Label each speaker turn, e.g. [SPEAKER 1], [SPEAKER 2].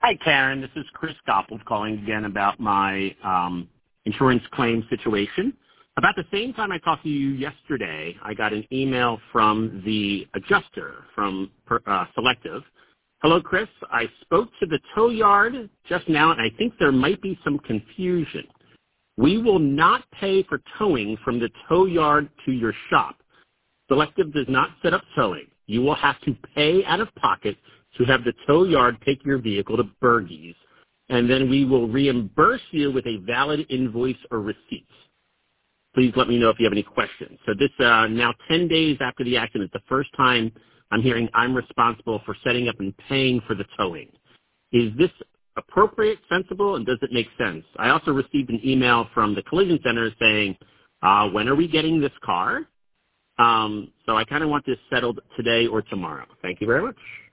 [SPEAKER 1] Hi, Karen. This is Chris Goppold calling again about my insurance claim situation. About the same time I talked to you yesterday, I got an email from the adjuster from Selective. Hello, Chris. I spoke to the tow yard just now, and I think there might be some confusion. We will not pay for towing from the tow yard to your shop. Selective does not set up towing. You will have to pay out of pocket to have the tow yard take your vehicle to Bergey's, and then we will reimburse you with a valid invoice or receipt. Please let me know if you have any questions. So this now 10 days after the accident is the first time I'm hearing I'm responsible for setting up and paying for the towing. Is this appropriate, sensible, and does it make sense? I also received an email from the collision center saying, when are we getting this car? So I kind of want this settled today or tomorrow. Thank you very much.